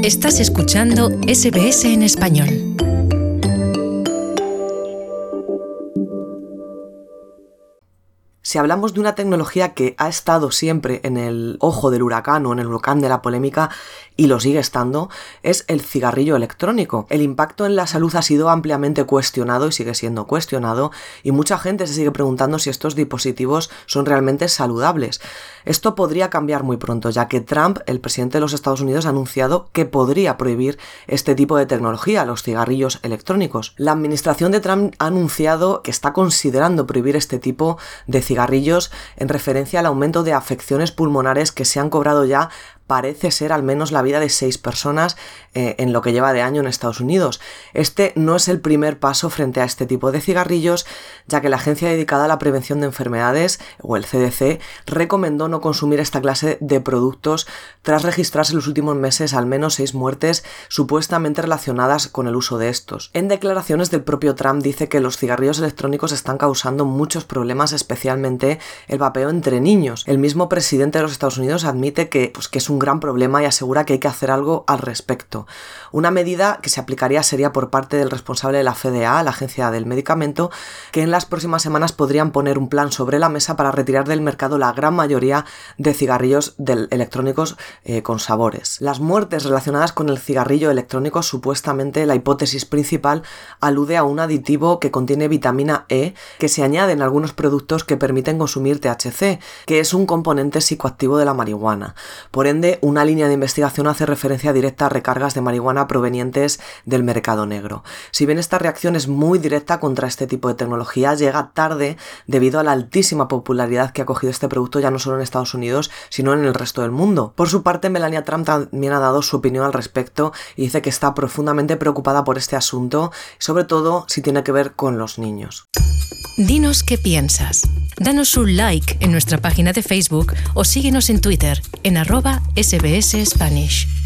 Estás escuchando SBS en español. Si hablamos de una tecnología que ha estado siempre en el ojo del huracán o en el huracán de la polémica y lo sigue estando, es el cigarrillo electrónico. El impacto en la salud ha sido ampliamente cuestionado y sigue siendo cuestionado, y mucha gente se sigue preguntando si estos dispositivos son realmente saludables. Esto podría cambiar muy pronto, ya que Trump, el presidente de los Estados Unidos, ha anunciado que podría prohibir este tipo de tecnología, los cigarrillos electrónicos. La administración de Trump ha anunciado que está considerando prohibir este tipo de cigarrillos en referencia al aumento de afecciones pulmonares que se han cobrado ya, parece ser, al menos la vida de 6 personas en lo que lleva de año en Estados Unidos. Este no es el primer paso frente a este tipo de cigarrillos, ya que la agencia dedicada a la prevención de enfermedades, o el CDC, recomendó no consumir esta clase de productos tras registrarse en los últimos meses al menos 6 muertes supuestamente relacionadas con el uso de estos. En declaraciones del propio Trump dice que los cigarrillos electrónicos están causando muchos problemas, especialmente el vapeo entre niños. El mismo presidente de los Estados Unidos admite que es un gran problema y asegura que hay que hacer algo al respecto. Una medida que se aplicaría sería por parte del responsable de la FDA, la Agencia del Medicamento, que en las próximas semanas podrían poner un plan sobre la mesa para retirar del mercado la gran mayoría de cigarrillos electrónicos con sabores. Las muertes relacionadas con el cigarrillo electrónico, supuestamente la hipótesis principal, alude a un aditivo que contiene vitamina E que se añade en algunos productos que permiten consumir THC, que es un componente psicoactivo de la marihuana. Por ende, una línea de investigación hace referencia directa a recargas de marihuana provenientes del mercado negro. Si bien esta reacción es muy directa contra este tipo de tecnología, llega tarde debido a la altísima popularidad que ha cogido este producto ya no solo en Estados Unidos, sino en el resto del mundo. Por su parte, Melania Trump también ha dado su opinión al respecto y dice que está profundamente preocupada por este asunto, sobre todo si tiene que ver con los niños. Dinos qué piensas. Danos un like en nuestra página de Facebook o síguenos en Twitter en @SBS Spanish.